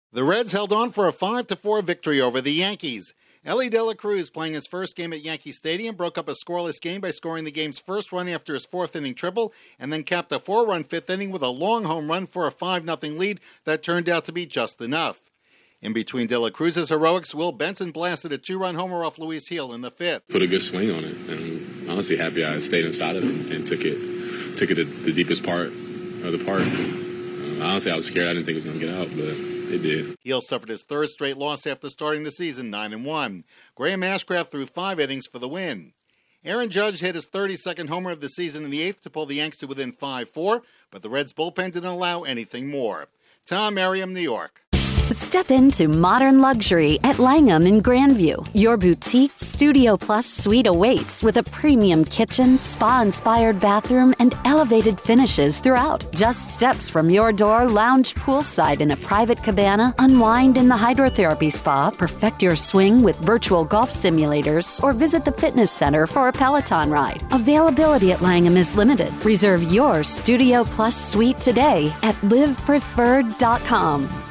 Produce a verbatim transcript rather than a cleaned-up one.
The Reds held on for a five to four victory over the Yankees. Elly De La Cruz, playing his first game at Yankee Stadium, broke up a scoreless game by scoring the game's first run after his fourth-inning triple, and then capped a four-run fifth inning with a long home run for a five nothing lead that turned out to be just enough. In between De La Cruz's heroics, Will Benson blasted a two-run homer off Luis Gil in the fifth. Put a good swing on it, and honestly happy I stayed inside of it and took it, took it to the deepest part of the park. Uh, honestly, I was scared. I didn't think it was going to get out, but it did. Gil suffered his third straight loss after starting the season nine and one. Graham Ashcraft threw five innings for the win. Aaron Judge hit his thirty-second homer of the season in the eighth to pull the Yanks to within five four, but the Reds' bullpen didn't allow anything more. Tom Merriam, New York. Step into modern luxury at Langham in Grandview. Your boutique Studio Plus suite awaits with a premium kitchen, spa-inspired bathroom, and elevated finishes throughout. Just steps from your door, lounge poolside in a private cabana, unwind in the hydrotherapy spa, perfect your swing with virtual golf simulators, or visit the fitness center for a Peloton ride. Availability at Langham is limited. Reserve your Studio Plus suite today at live preferred dot com.